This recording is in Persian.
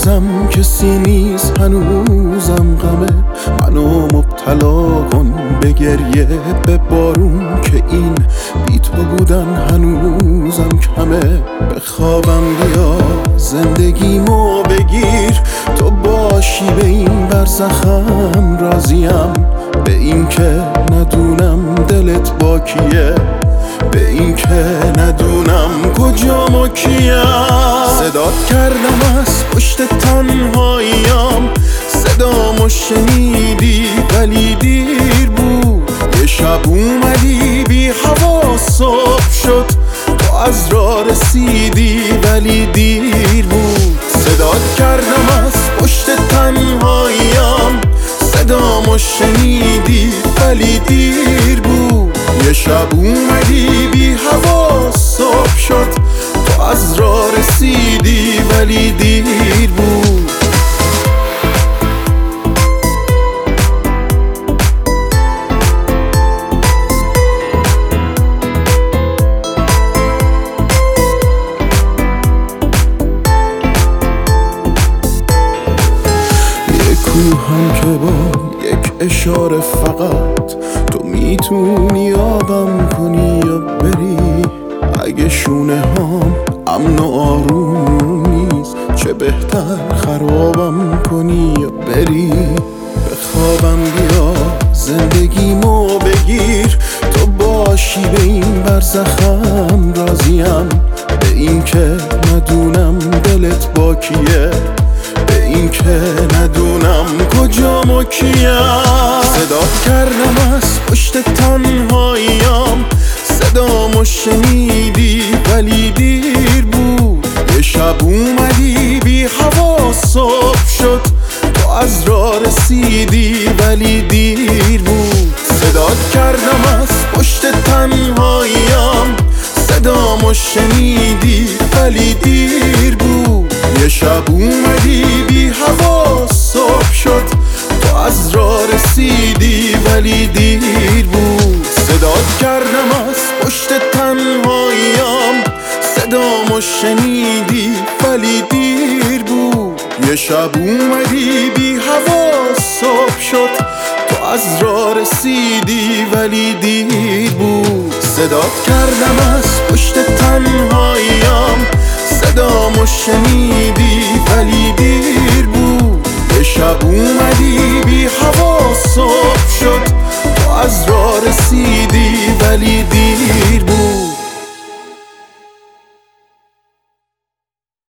عزیزم کسی نیست هنوزم غمه، منو مبتلا کن به گریه به بارون که این بی تو بودن هنوزم کمه. به خوابم بیا زندگیمو بگیر، تو باشی به این برزخم راضیم، به این که ندونم دلت با کیه، به این که ندونم کجام و کیم. صدات کردم از پشت تنهاییام، صدامو شنیدی ولی دیر بود. یه شب اومدی بی هوا صبح شد، تو از راه رسیدی ولی دیر بود. صدات کردم از پشت تنهاییام، صدامو شنیدی ولی دیر بود. یه شب اومدی بی هوا صبح شد، تو از راه رسیدی ولی دیر بود. هم که با یک اشاره فقط تو میتونی آبم کنی یا بری. اگه شونه هام امن و آروم نیست، چه بهتر خرابم کنی یا بری. به خوابم بیا زندگیمو بگیر، تو باشی به این برزخم راضیم، به این که ندونم دلت با کیه، به این که ندونم کجام و کیم. صدات کردم از پشت تنهاییام، صدامو شنیدی ولی دیر بود. یه شب اومدی بی هوا صبح شد، تو از راه رسیدی ولی دیر بود. صدات کردم از پشت تنهاییام، صدامو شنیدی ولی دیر بود. یه شب اومدی بی هوا صبح شد، تو از راه رسیدی ولی دیر بود. صدات کردم از پشت تنهاییام، صدامو شنیدی ولی دیر بود. یه شب اومدی بی هوا صبح شد، تو از راه رسیدی ولی دیر بود. صدات کردم از پشت تنهاییام، صدامو شنیدی